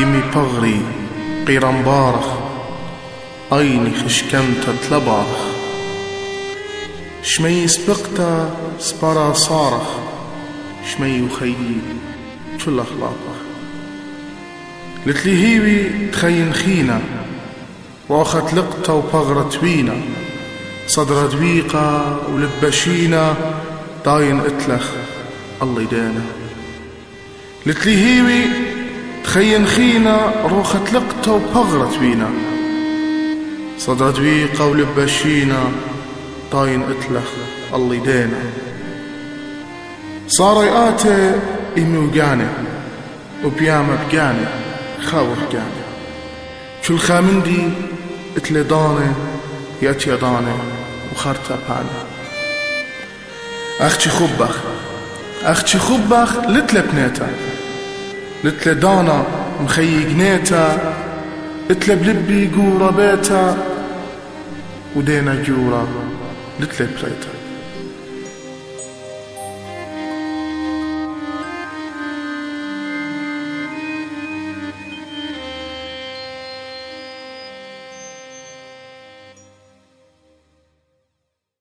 يمي بغري قيران بارخ أيني خشكمت تلبارخ شمي سبقتا سبارا صارخ شمي وخيي كل أخلاقه لتلي هيوي تخين خينا واخت لقطة وبغرة وينا صدر دويقة ولبشينا داين اتلخ الله يدانا لتلي هيوي تخين خينا روخت لقطة وبغرة وينا صدر دويقة ولبشينا داين اتلخ الله يدانا صار يقاتي إمي وقاني وبيامة بقاني خاور قاني كل خامندي اتلي داني ياتي داني وخرطة باني أختي خبخ لتلي بنيتا لتلي دانا مخي جنيتا اتلي بلبي قورة بيتا ودينا جورة لتلي بريتا